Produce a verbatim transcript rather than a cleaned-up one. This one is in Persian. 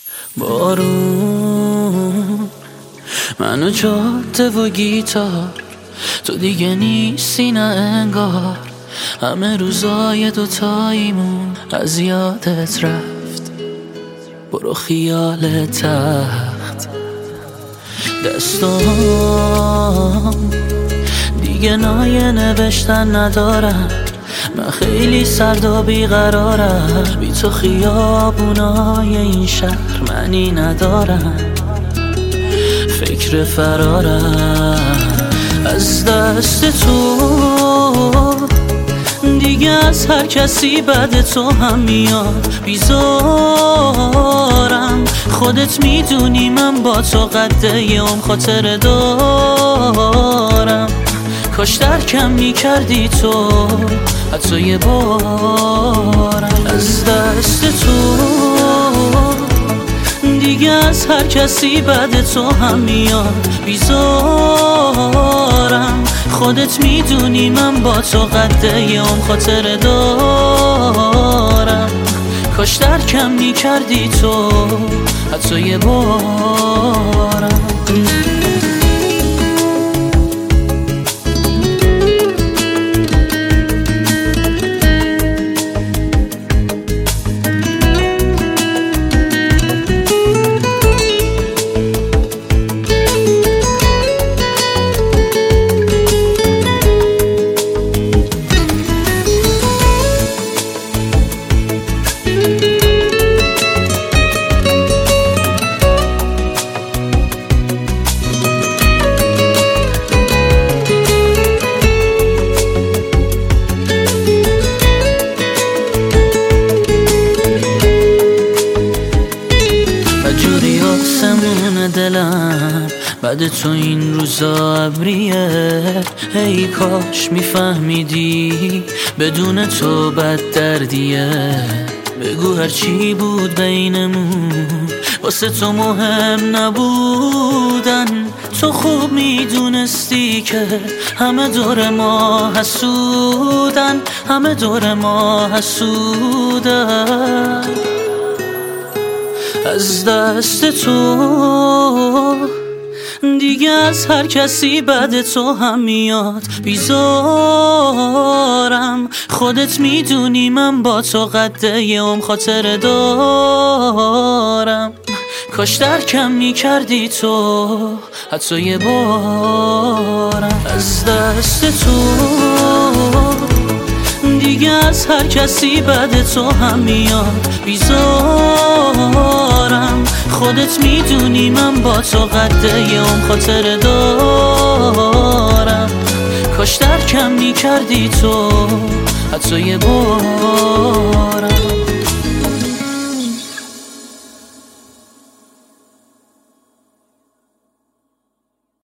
بارون منو جاده و گیتار، تو دیگه نیستی نه انگار. همه روزای دوتاییمون از یادت رفت، برو خیال تخت. دستام دیگه نایه نوشتن ندارم، من خیلی سرد و بیقرارم. بی تو خیابونای این شهر معنی ندارم، فکر فرارم از دست تو. دیگه از هر کسی بعد تو هم میاد بیزارم. خودت میدونی من با تو قده یه عمر خاطره دارم. کاش درکم میکردی تو حتی یه بارم. از دست تو دیگه از هر کسی بعد تو هم میاد بیزارم. خودت میدونی من با تو قده یه عمر خاطره دارم. کاش درکم میکردی تو حتی یه بارم. آسمون دلم بعد تو این روزا ابریه. ای کاش میفهمیدی بدون تو بد دردیه. بگو هرچی بود بینمون واسه تو مهم نبودن. تو خوب میدونستی که همه دور ما حسودن، همه دور ما حسودن. از دست تو دیگه از هر کسی بعد تو هم میاد بیزارم. خودت میدونی من با تو قده یه عمر خاطره دارم. کاش درکم میکردی تو حتی یه بارم. از دست تو دیگه از هر کسی بعد تو هم میاد بیزارم. خودت میدونی من با تو قده یه عمر خاطره دارم. کاش درکم میکردی تو حتی یه بارم.